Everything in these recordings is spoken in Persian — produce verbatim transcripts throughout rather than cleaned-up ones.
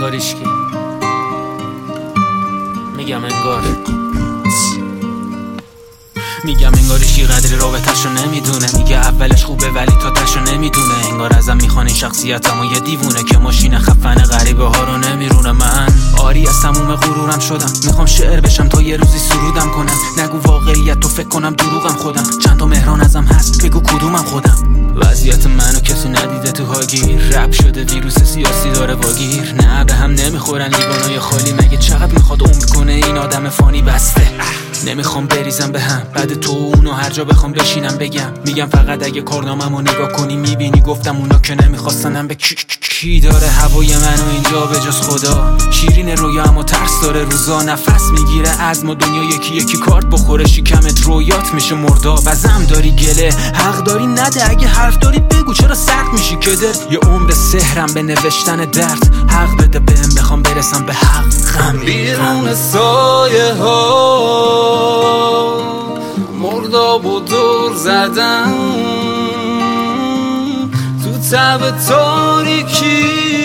انگاریش کی میگم انگار میگم انگارشی قدر رابطه‌شو نمیدونه. میگه اولش خوبه ولی تا تاشو نمیدونه. انگار ازم میخوان این شخصیتمو یه دیوونه که ماشین خفن غریبه ها رو نمیرونه. من آری از تموم غرورم شدم، میخوام شعر بشم تا یه روزی سرودم کنم. نگو واقعیت تو فکر کنم دروغم خودم. چند تا مهران ازم هست بگو کدومم خودم. وضعیت منو کسی ندیده تو هاگیر، رپ شده ویروس سیاسی داره واگیر. نه به هم نمیخورن لیوانای خالی، مگه چقدر میخواد عمر کنه این آدم فانی بسته. نمیخوام بریزم به هم بعد تو اونو هر جا بخوام بشینم بگم. میگم فقط اگه کارنامه‌مو نگاه کنی میبینی گفتم اونا که نمیخواستنم به کی, کی داره هوای منو اینجا به جز خدا. شیرین رویا اما ترس داره روزا. نفس میگیره عزم و دنیا یکی یکی کارت بخوره شکمت رویات میشه مردا. بزم داری گله حق داری نده، اگه حرف داری بگو چرا سخت میشی که در یه عمر سحرم به نوشتن درد. حق بده بهم بخوام برسم به حقم. بیرون سایه ها مرداب و دور زدم، تو تب تاریکی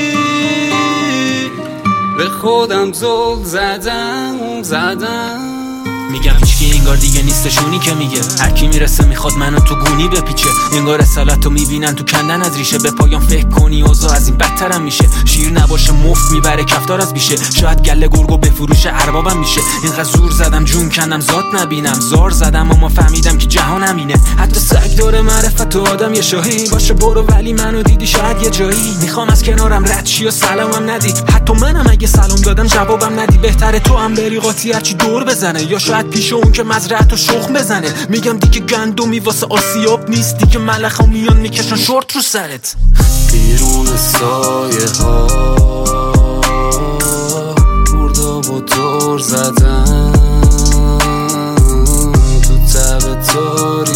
به خودم زل زدم زدم. میگم هیچکی انگار دیگه نیستشونی که میگه هر کی میرسه میخواد منو تو گونی بپیچه. انگار رسالتو میبینن تو کندن از ریشه. به پایان فکر کنی اوضاع از این بدترم میشه. شیر نباشه مفت میبره کفتار از بیشه. شاید گله گرگو بفروشه اربابم میشه. اینقدر زور زدم جون کندم ذات نبینم. زار زدم اما فهمیدم که جهان همینه. حتی سگ داره معرفت تو آدم یه شاهی باشه برو ولی منو دیدی شاید یه جایی. میخوام از کنارم رد شی و سلامم ندی. حتی منم اگه سلام دادم جوابم ندی. بهتره تو هم بری قاطی هرچی دور بزنه یا شاید پیش اون که مزرعتو شخم بزنه. میگم دیگه گندمی واسه آسیاب نیست دیگه. ملخا میان میکشن شورت رو سرت. بیرون سایه ها مرداب و دور زدم، تو تب تاری